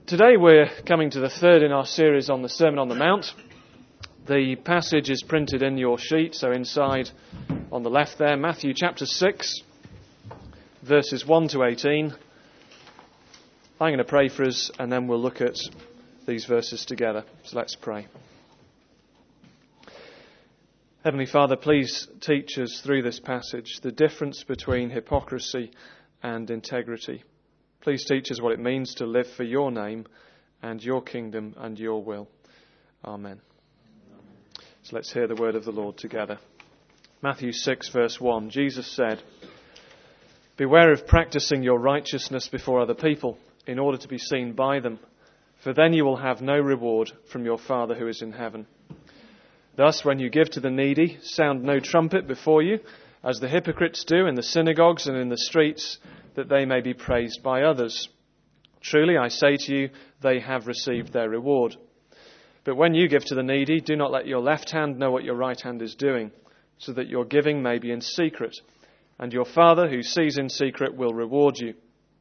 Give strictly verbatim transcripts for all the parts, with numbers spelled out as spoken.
Today we're coming to the third in our series on the Sermon on the Mount. The passage is printed in your sheet, so inside on the left there, Matthew chapter six, verses one to eighteen. I'm going to pray for us and then we'll look at these verses together. So let's pray. Heavenly Father, please teach us through this passage the difference between hypocrisy and integrity. Please teach us what it means to live for your name and your kingdom and your will. Amen. So let's hear the word of the Lord together. Matthew six verse one, Jesus said, "Beware of practicing your righteousness before other people in order to be seen by them, for then you will have no reward from your Father who is in heaven. Thus, when you give to the needy, sound no trumpet before you, as the hypocrites do in the synagogues and in the streets, that they may be praised by others. Truly, I say to you, they have received their reward. But when you give to the needy, do not let your left hand know what your right hand is doing, so that your giving may be in secret, and your Father who sees in secret will reward you.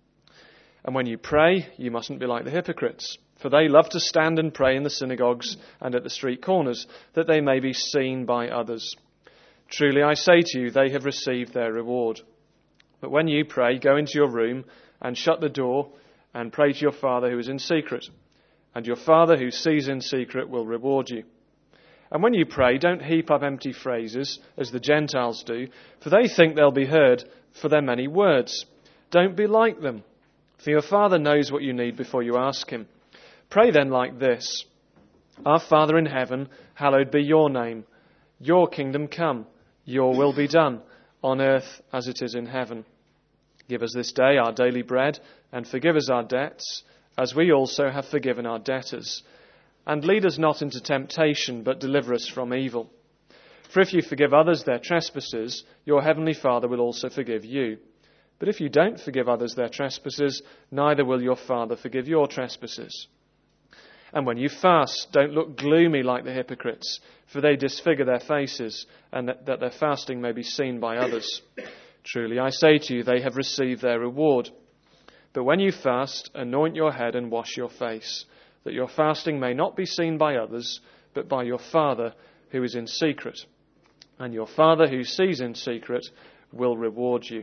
And when you pray, you mustn't be like the hypocrites, for they love to stand and pray in the synagogues and at the street corners, that they may be seen by others. Truly, I say to you, they have received their reward. But when you pray, go into your room and shut the door and pray to your Father who is in secret. And your Father who sees in secret will reward you. And when you pray, don't heap up empty phrases as the Gentiles do, for they think they'll be heard for their many words. Don't be like them, for your Father knows what you need before you ask him. Pray then like this: Our Father in heaven, hallowed be your name. Your kingdom come, your will be done, on earth as it is in heaven. Give us this day our daily bread, and forgive us our debts, as we also have forgiven our debtors. And lead us not into temptation, but deliver us from evil. For if you forgive others their trespasses, your heavenly Father will also forgive you. But if you don't forgive others their trespasses, neither will your Father forgive your trespasses. And when you fast, don't look gloomy like the hypocrites, for they disfigure their faces, and that, that their fasting may be seen by others. Truly, I say to you, they have received their reward. But when you fast, anoint your head and wash your face, that your fasting may not be seen by others, but by your Father who is in secret. And your Father who sees in secret will reward you."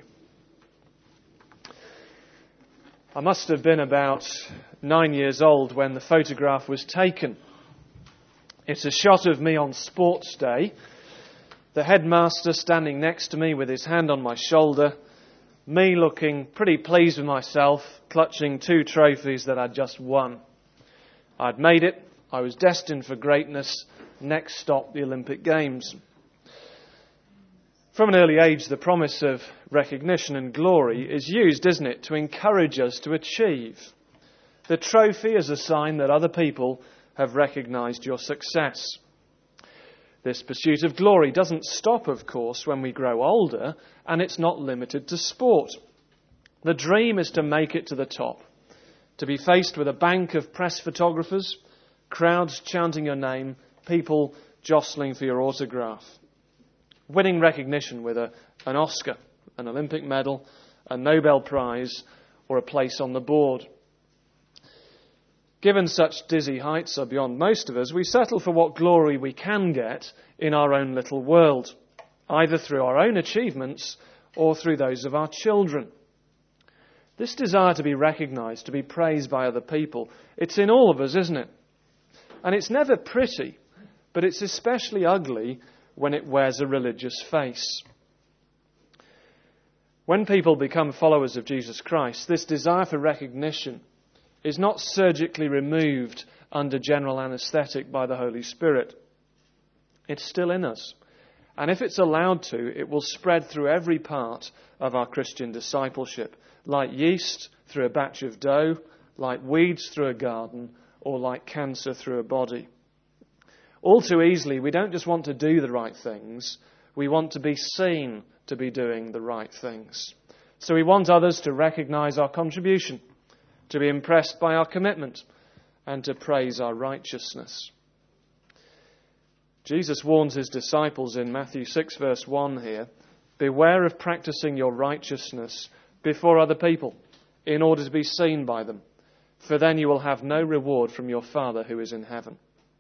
I must have been about nine years old when the photograph was taken. It's a shot of me on sports day, the headmaster standing next to me with his hand on my shoulder, me looking pretty pleased with myself, clutching two trophies that I'd just won. I'd made it. I was destined for greatness. Next stop, the Olympic Games. From an early age, the promise of recognition and glory is used, isn't it, to encourage us to achieve. The trophy is a sign that other people have recognised your success. This pursuit of glory doesn't stop, of course, when we grow older, and it's not limited to sport. The dream is to make it to the top, to be faced with a bank of press photographers, crowds chanting your name, people jostling for your autograph. Winning recognition with a, an Oscar, an Olympic medal, a Nobel Prize, or a place on the board. Given such dizzy heights are beyond most of us, we settle for what glory we can get in our own little world, either through our own achievements or through those of our children. This desire to be recognised, to be praised by other people, it's in all of us, isn't it? And it's never pretty, but it's especially ugly when it wears a religious face. When people become followers of Jesus Christ, this desire for recognition is not surgically removed under general anaesthetic by the Holy Spirit. It's still in us. And if it's allowed to, it will spread through every part of our Christian discipleship, like yeast through a batch of dough, like weeds through a garden, or like cancer through a body. All too easily, we don't just want to do the right things, we want to be seen to be doing the right things. So we want others to recognise our contribution, to be impressed by our commitment, and to praise our righteousness. Jesus warns his disciples in Matthew six verse one here, "Beware of practicing your righteousness before other people in order to be seen by them. for then you will have no reward from your Father who is in heaven.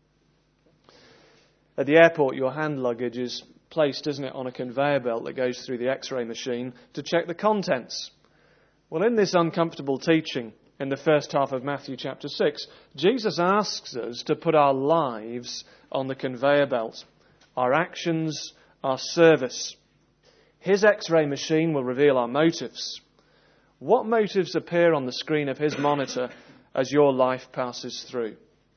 At the airport, your hand luggage is placed, isn't it, on a conveyor belt that goes through the X-ray machine to check the contents. Well, in this uncomfortable teaching in the first half of Matthew chapter six, Jesus asks us to put our lives on the conveyor belt, our actions, our service. His X-ray machine will reveal our motives. What motives appear on the screen of his monitor as your life passes through?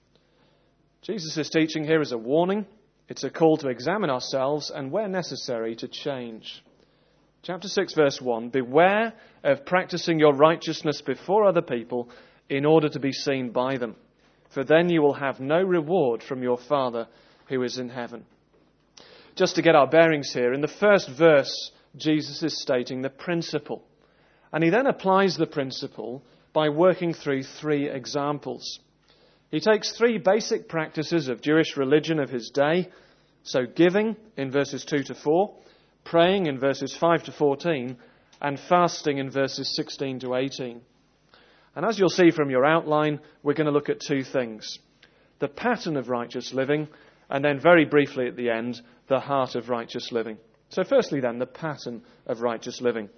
Jesus' teaching here is a warning. It's a call to examine ourselves and, where necessary, to change. Chapter six, verse one, beware of practicing your righteousness before other people in order to be seen by them, for then you will have no reward from your Father who is in heaven. Just to get our bearings here, in the first verse, Jesus is stating the principle. And he then applies the principle by working through three examples. He takes three basic practices of Jewish religion of his day. So giving in verses two to four, praying in verses five to fourteen, and fasting in verses sixteen to eighteen. And as you'll see from your outline, we're going to look at two things. The pattern of righteous living, and then very briefly at the end, the heart of righteous living. So firstly then, the pattern of righteous living.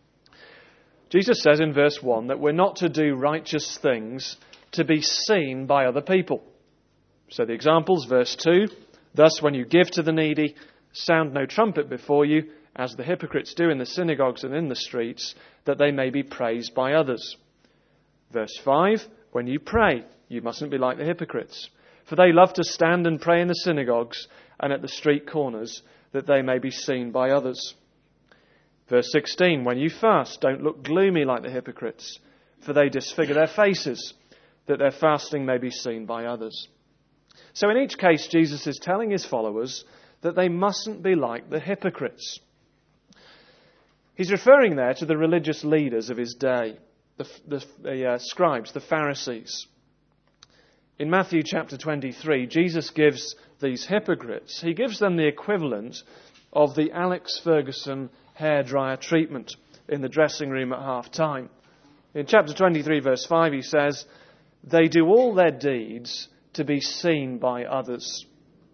Jesus says in verse one that we're not to do righteous things to be seen by other people. So the examples, verse two, thus when you give to the needy, sound no trumpet before you, as the hypocrites do in the synagogues and in the streets, that they may be praised by others. Verse five, when you pray, you mustn't be like the hypocrites, for they love to stand and pray in the synagogues and at the street corners, that they may be seen by others. Verse sixteen, when you fast, don't look gloomy like the hypocrites, for they disfigure their faces, that their fasting may be seen by others. So in each case, Jesus is telling his followers that they mustn't be like the hypocrites. He's referring there to the religious leaders of his day, the, the, the uh, scribes, the Pharisees. In Matthew chapter twenty-three, Jesus gives these hypocrites, he gives them the equivalent of the Alex Ferguson hairdryer treatment in the dressing room at half time. In chapter twenty-three, verse five, he says, they do all their deeds to be seen by others.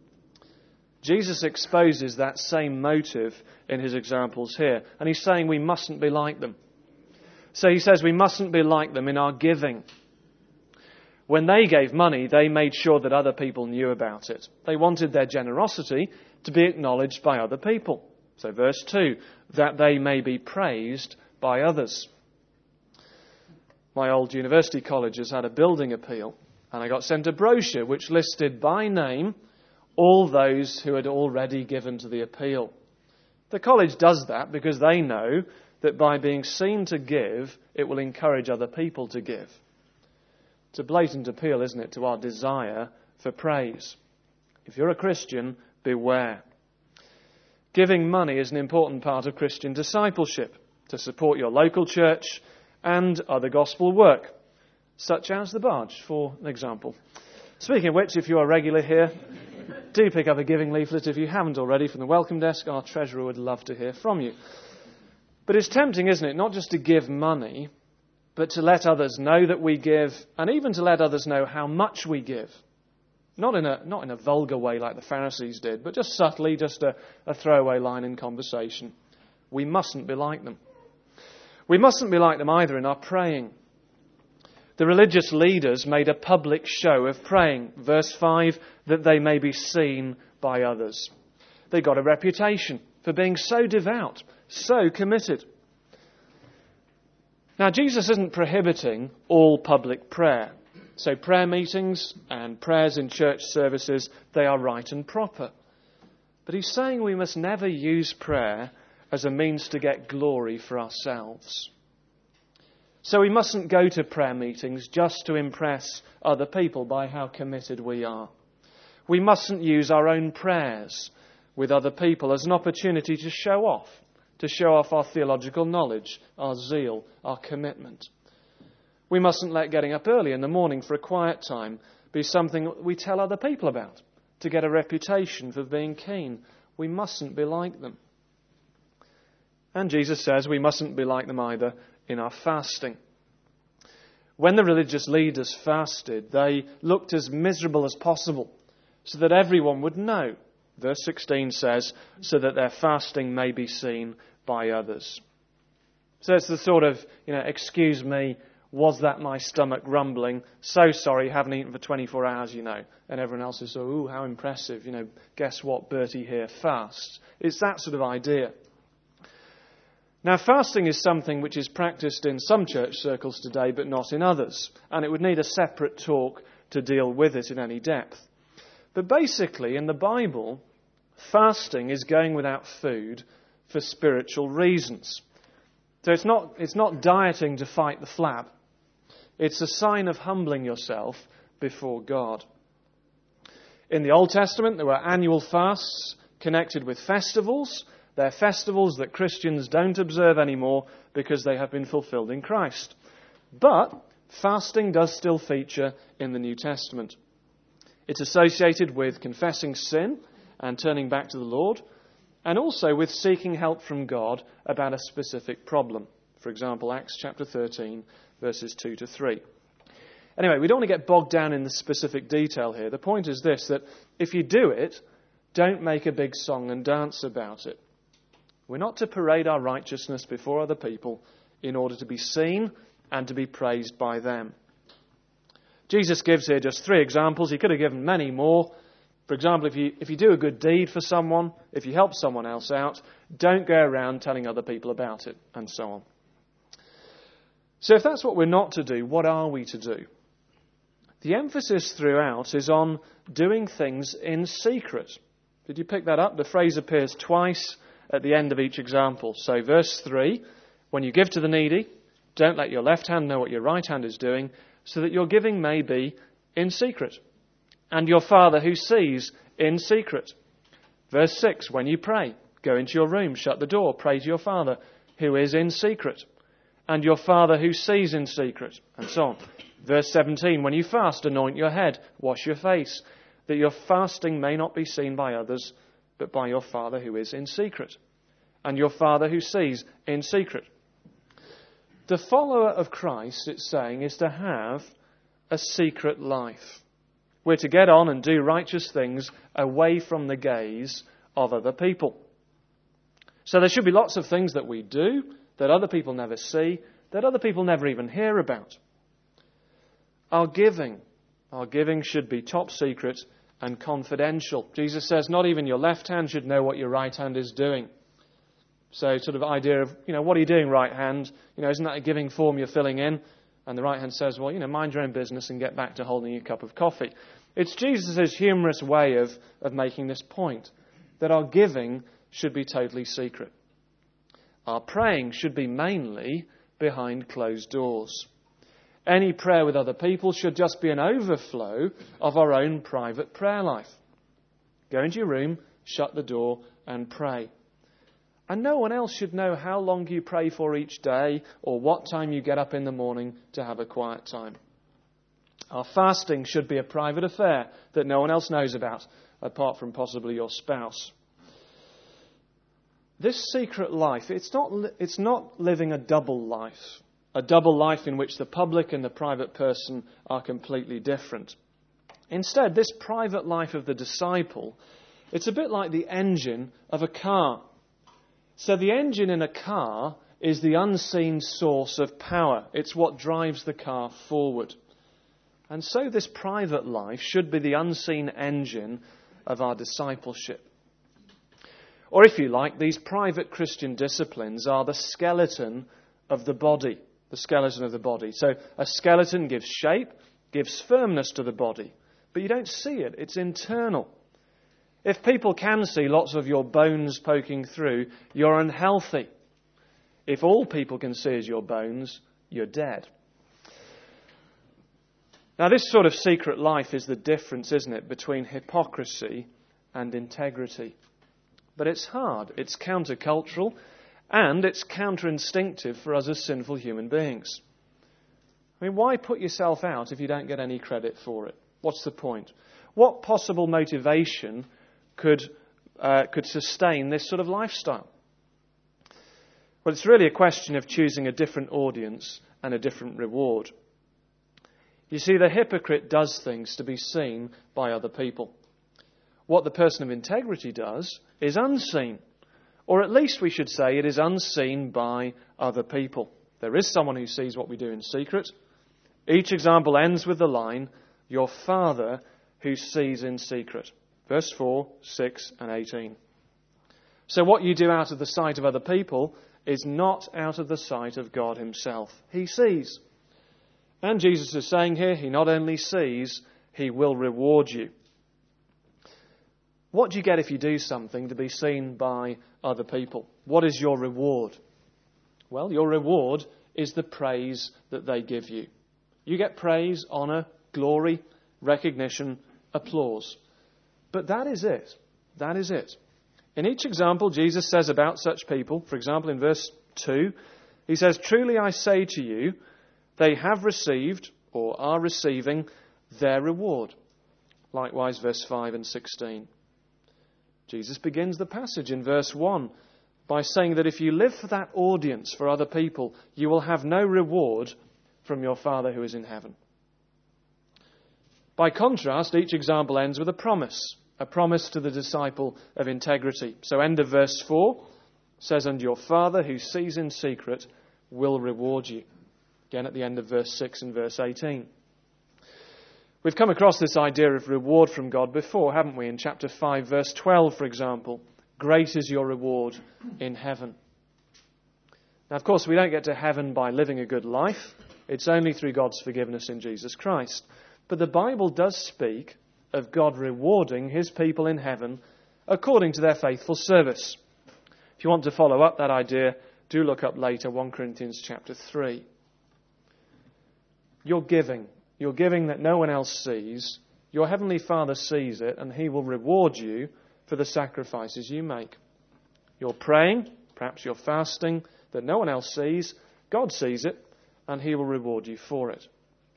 Jesus exposes that same motive in his examples here. And he's saying we mustn't be like them. So he says we mustn't be like them in our giving. When they gave money, they made sure that other people knew about it. They wanted their generosity to be acknowledged by other people. So verse two, that they may be praised by others. My old university college has had a building appeal, and I got sent a brochure which listed by name all those who had already given to the appeal. The college does that because they know that by being seen to give, it will encourage other people to give. It's a blatant appeal, isn't it, to our desire for praise. If you're a Christian, beware. Giving money is an important part of Christian discipleship to support your local church and other gospel work, such as the Barge, for an example. Speaking of which, if you are regular here, do pick up a giving leaflet if you haven't already from the welcome desk. Our treasurer would love to hear from you. But it's tempting, isn't it, not just to give money, but to let others know that we give, and even to let others know how much we give. Not in a not in a vulgar way like the Pharisees did, but just subtly, just a, a throwaway line in conversation. We mustn't be like them. We mustn't be like them either in our praying. The religious leaders made a public show of praying. Verse five, that they may be seen by others. They got a reputation for being so devout, so committed. Now, Jesus isn't prohibiting all public prayer. So prayer meetings and prayers in church services, they are right and proper. But he's saying we must never use prayer as a means to get glory for ourselves. So we mustn't go to prayer meetings just to impress other people by how committed we are. We mustn't use our own prayers with other people as an opportunity to show off, to show off our theological knowledge, our zeal, our commitment. We mustn't let getting up early in the morning for a quiet time be something we tell other people about to get a reputation for being keen. We mustn't be like them. And Jesus says we mustn't be like them either in our fasting. When the religious leaders fasted, they looked as miserable as possible so that everyone would know. Verse sixteen says, so that their fasting may be seen by others. So it's the sort of, you know, excuse me, was that my stomach rumbling? So sorry, haven't eaten for twenty-four hours, you know. And everyone else is so, ooh, how impressive. You know, guess what, Bertie here fasts. It's that sort of idea. Now, fasting is something which is practiced in some church circles today, but not in others. And it would need a separate talk to deal with it in any depth. But basically, in the Bible, fasting is going without food for spiritual reasons. So it's not, it's not dieting to fight the flab. It's a sign of humbling yourself before God. In the Old Testament, there were annual fasts connected with festivals. They're festivals that Christians don't observe anymore because they have been fulfilled in Christ. But fasting does still feature in the New Testament. It's associated with confessing sin and turning back to the Lord, and also with seeking help from God about a specific problem. For example, Acts chapter thirteen, verses two to three. Anyway, we don't want to get bogged down in the specific detail here. The point is this, that if you do it, don't make a big song and dance about it. We're not to parade our righteousness before other people in order to be seen and to be praised by them. Jesus gives here just three examples. He could have given many more. For example, if you, if you do a good deed for someone, if you help someone else out, don't go around telling other people about it, and so on. So if that's what we're not to do, what are we to do? The emphasis throughout is on doing things in secret. Did you pick that up? The phrase appears twice at the end of each example. So verse three, when you give to the needy, don't let your left hand know what your right hand is doing, so that your giving may be in secret. And your Father who sees in secret. Verse six, when you pray, go into your room, shut the door, pray to your Father who is in secret. And your Father who sees in secret, and so on. Verse seventeen, when you fast, anoint your head, wash your face, that your fasting may not be seen by others, but by your Father who is in secret. And your Father who sees in secret. The follower of Christ, it's saying, is to have a secret life. We're to get on and do righteous things away from the gaze of other people. So there should be lots of things that we do that other people never see, that other people never even hear about. Our giving, our giving should be top secret and confidential. Jesus says not even your left hand should know what your right hand is doing. So sort of idea of, you know, what are you doing, right hand? You know, isn't that a giving form you're filling in? And the right hand says, well, you know, mind your own business and get back to holding your cup of coffee. It's Jesus' humorous way of, of making this point, that our giving should be totally secret. Our praying should be mainly behind closed doors. Any prayer with other people should just be an overflow of our own private prayer life. Go into your room, shut the door, and pray. And no one else should know how long you pray for each day or what time you get up in the morning to have a quiet time. Our fasting should be a private affair that no one else knows about, apart from possibly your spouse. This secret life, it's not, it's not living a double life, a double life in which the public and the private person are completely different. Instead, this private life of the disciple, it's a bit like the engine of a car. So the engine in a car is the unseen source of power. It's what drives the car forward. And so this private life should be the unseen engine of our discipleship. Or if you like, these private Christian disciplines are the skeleton of the body. The skeleton of the body. So a skeleton gives shape, gives firmness to the body. But you don't see it. It's internal. If people can see lots of your bones poking through, you're unhealthy. If all people can see is your bones, you're dead. Now, this sort of secret life is the difference, isn't it, between hypocrisy and integrity. But it's hard. It's countercultural, and it's counterinstinctive for us as sinful human beings. I mean, why put yourself out if you don't get any credit for it? What's the point? What possible motivation could uh, could sustain this sort of lifestyle? Well, it's really a question of choosing a different audience and a different reward. You see, the hypocrite does things to be seen by other people. What the person of integrity does is unseen. Or at least we should say it is unseen by other people. There is someone who sees what we do in secret. Each example ends with the line, your Father who sees in secret. Verse four, six and eighteen. So what you do out of the sight of other people is not out of the sight of God himself. He sees. And Jesus is saying here, he not only sees, he will reward you. What do you get if you do something to be seen by other people? What is your reward? Well, your reward is the praise that they give you. You get praise, honour, glory, recognition, applause. But that is it. That is it. In each example, Jesus says about such people, for example, in verse two, he says, truly I say to you, they have received or are receiving their reward. Likewise, verse five and sixteen. Jesus begins the passage in verse one by saying that if you live for that audience, for other people, you will have no reward from your Father who is in heaven. By contrast, each example ends with a promise, a promise to the disciple of integrity. So end of verse four says, and your Father who sees in secret will reward you. Again at the end of verse six and verse eighteen. We've come across this idea of reward from God before, haven't we? In chapter five, verse twelve, for example. Great is your reward in heaven. Now, of course, we don't get to heaven by living a good life. It's only through God's forgiveness in Jesus Christ. But the Bible does speak of God rewarding his people in heaven according to their faithful service. If you want to follow up that idea, do look up later First Corinthians chapter three. You're giving. You're giving that no one else sees. Your Heavenly Father sees it, and he will reward you for the sacrifices you make. You're praying, perhaps you're fasting, that no one else sees. God sees it, and he will reward you for it.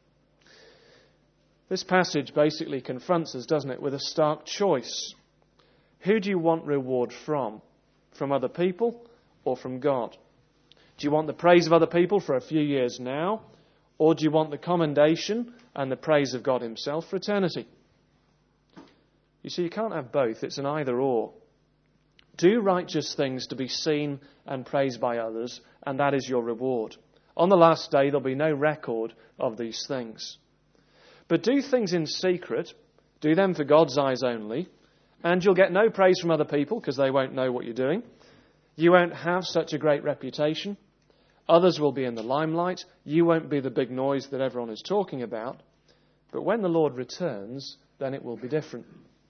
This passage basically confronts us, doesn't it, with a stark choice. Who do you want reward from? From other people or from God? Do you want the praise of other people for a few years now? Or do you want the commendation and the praise of God himself for eternity? You see, you can't have both. It's an either or. Do righteous things to be seen and praised by others, and that is your reward. On the last day, there'll be no record of these things. But do things in secret, do them for God's eyes only, and you'll get no praise from other people because they won't know what you're doing. You won't have such a great reputation. Others will be in the limelight. You won't be the big noise that everyone is talking about. But when the Lord returns, then it will be different.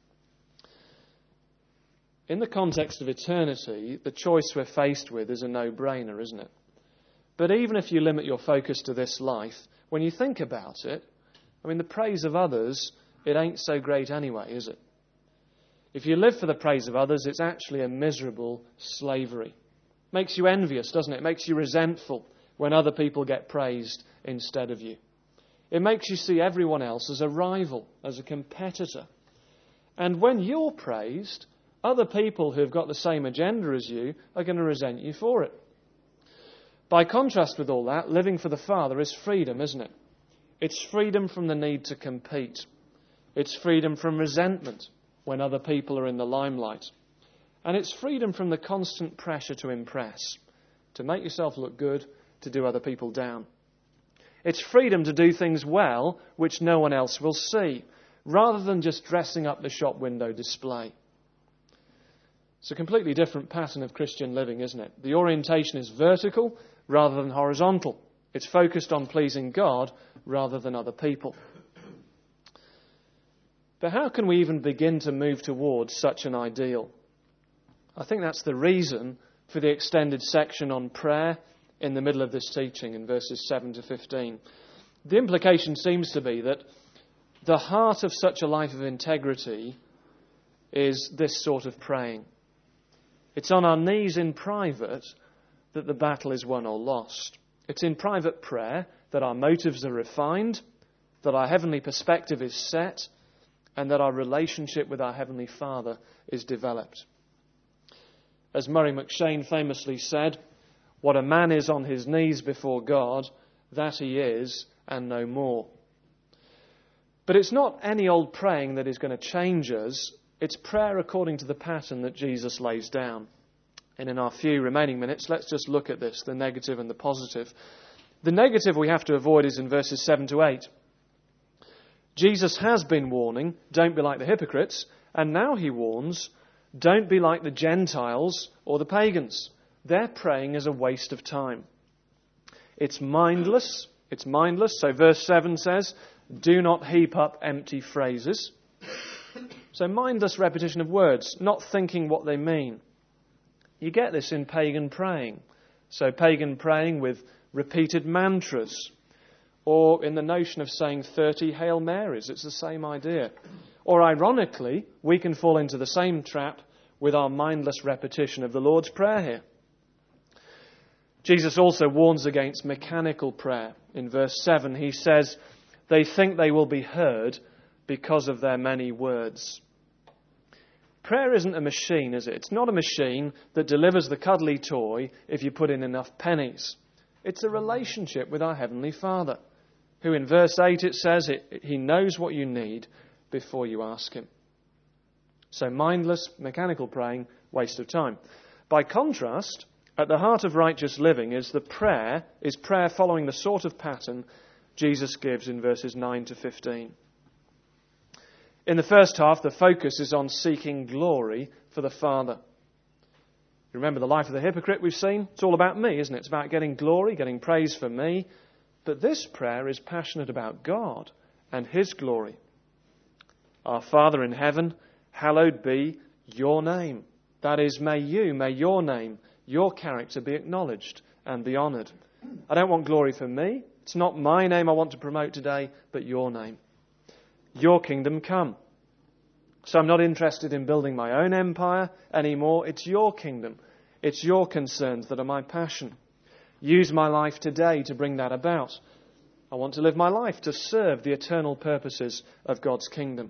In the context of eternity, the choice we're faced with is a no-brainer, isn't it? But even if you limit your focus to this life, when you think about it, I mean, the praise of others, it ain't so great anyway, is it? If you live for the praise of others, it's actually a miserable slavery. Makes you envious, doesn't it? It makes you resentful when other people get praised instead of you. It makes you see everyone else as a rival, as a competitor. And when you're praised, other people who've got the same agenda as you are going to resent you for it. By contrast with all that, living for the Father is freedom, isn't it? It's freedom from the need to compete. It's freedom from resentment when other people are in the limelight. And it's freedom from the constant pressure to impress, to make yourself look good, to do other people down. It's freedom to do things well which no one else will see, rather than just dressing up the shop window display. It's a completely different pattern of Christian living, isn't it? The orientation is vertical rather than horizontal. It's focused on pleasing God rather than other people. But how can we even begin to move towards such an ideal? I think that's the reason for the extended section on prayer in the middle of this teaching in verses seven to fifteen. The implication seems to be that the heart of such a life of integrity is this sort of praying. It's on our knees in private that the battle is won or lost. It's in private prayer that our motives are refined, that our heavenly perspective is set, and that our relationship with our Heavenly Father is developed. As Murray McShane famously said, what a man is on his knees before God, that he is, and no more. But it's not any old praying that is going to change us. It's prayer according to the pattern that Jesus lays down. And in our few remaining minutes, let's just look at this, the negative and the positive. The negative we have to avoid is in verses seven to eight. Jesus has been warning, don't be like the hypocrites, and now he warns, don't be like the Gentiles or the pagans. Their praying is a waste of time. It's mindless. It's mindless. So verse seven says, do not heap up empty phrases. So mindless repetition of words, not thinking what they mean. You get this in pagan praying. So pagan praying with repeated mantras, or in the notion of saying thirty Hail Marys. It's the same idea. Or ironically, we can fall into the same trap with our mindless repetition of the Lord's Prayer here. Jesus also warns against mechanical prayer. In verse seven, he says, they think they will be heard because of their many words. Prayer isn't a machine, is it? It's not a machine that delivers the cuddly toy if you put in enough pennies. It's a relationship with our Heavenly Father, who in verse eight it says it, he knows what you need before you ask him. So mindless, mechanical praying, waste of time. By contrast, at the heart of righteous living is the prayer, is prayer following the sort of pattern Jesus gives in verses nine to fifteen. In the first half, the focus is on seeking glory for the Father. You remember the life of the hypocrite we've seen? It's all about me, isn't it? It's about getting glory, getting praise for me. But this prayer is passionate about God and his glory. Our Father in heaven, hallowed be your name. That is, may you, may your name, your character be acknowledged and be honoured. I don't want glory for me. It's not my name I want to promote today, but your name. Your kingdom come. So I'm not interested in building my own empire anymore. It's your kingdom. It's your concerns that are my passion. Use my life today to bring that about. I want to live my life to serve the eternal purposes of God's kingdom.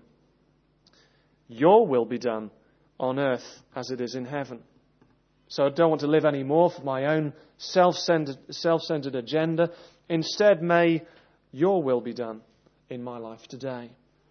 Your will be done on earth as it is in heaven. So I don't want to live any more for my own self-centered, self-centered agenda. Instead, may your will be done in my life today.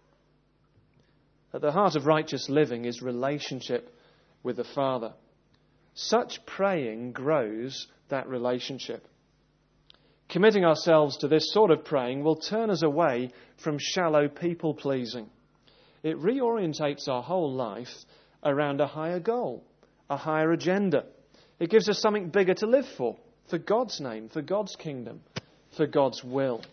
At the heart of righteous living is relationship with the Father. Such praying grows that relationship. Committing ourselves to this sort of praying will turn us away from shallow people-pleasing. It reorientates our whole life around a higher goal, a higher agenda. It gives us something bigger to live for, for God's name, for God's kingdom, for God's will.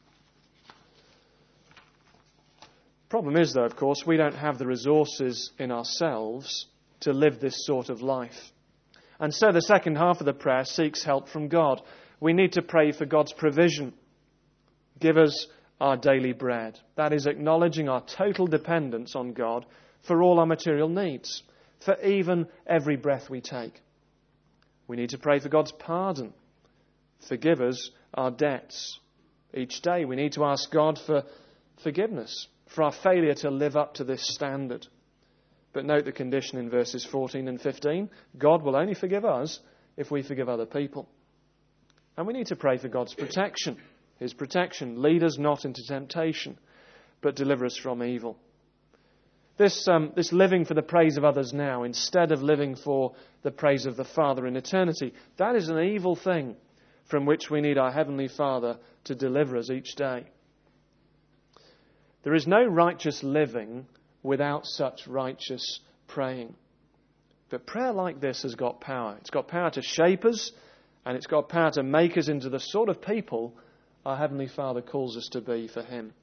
Problem is, though, of course, we don't have the resources in ourselves to live this sort of life. And so the second half of the prayer seeks help from God. We need to pray for God's provision. Give us our daily bread. That is acknowledging our total dependence on God for all our material needs, for even every breath we take. We need to pray for God's pardon. Forgive us our debts. Each day we need to ask God for forgiveness, for our failure to live up to this standard. But note the condition in verses fourteen and fifteen. God will only forgive us if we forgive other people. And we need to pray for God's protection. His protection. Lead us not into temptation, but deliver us from evil. This, um, this living for the praise of others now, instead of living for the praise of the Father in eternity, that is an evil thing from which we need our Heavenly Father to deliver us each day. There is no righteous living without such righteous praying. But prayer like this has got power. It's got power to shape us, and it's got power to make us into the sort of people our Heavenly Father calls us to be for Him.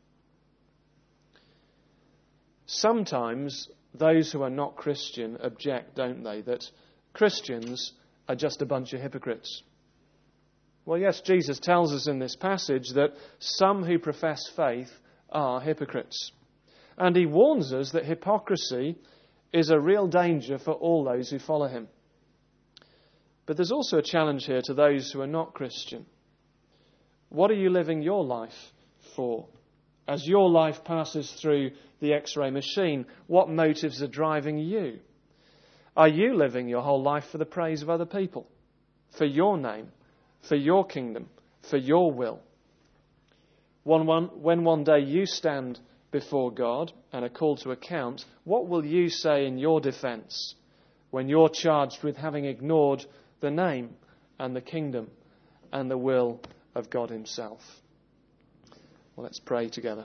Sometimes those who are not Christian object, don't they, that Christians are just a bunch of hypocrites. Well, yes, Jesus tells us in this passage that some who profess faith are hypocrites. And he warns us that hypocrisy is a real danger for all those who follow him. But there's also a challenge here to those who are not Christian. What are you living your life for? As your life passes through the X-ray machine, what motives are driving you? Are you living your whole life for the praise of other people? For your name? For your kingdom? For your will? One, one, when one day you stand before God and are called to account, what will you say in your defence when you're charged with having ignored the name and the kingdom and the will of God himself? Well, let's pray together.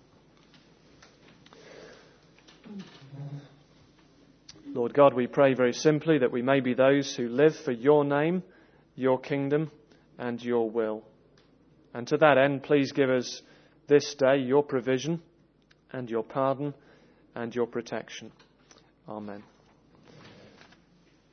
Lord God, we pray very simply that we may be those who live for your name, your kingdom, and your will. And to that end, please give us this day your provision and your pardon and your protection. Amen.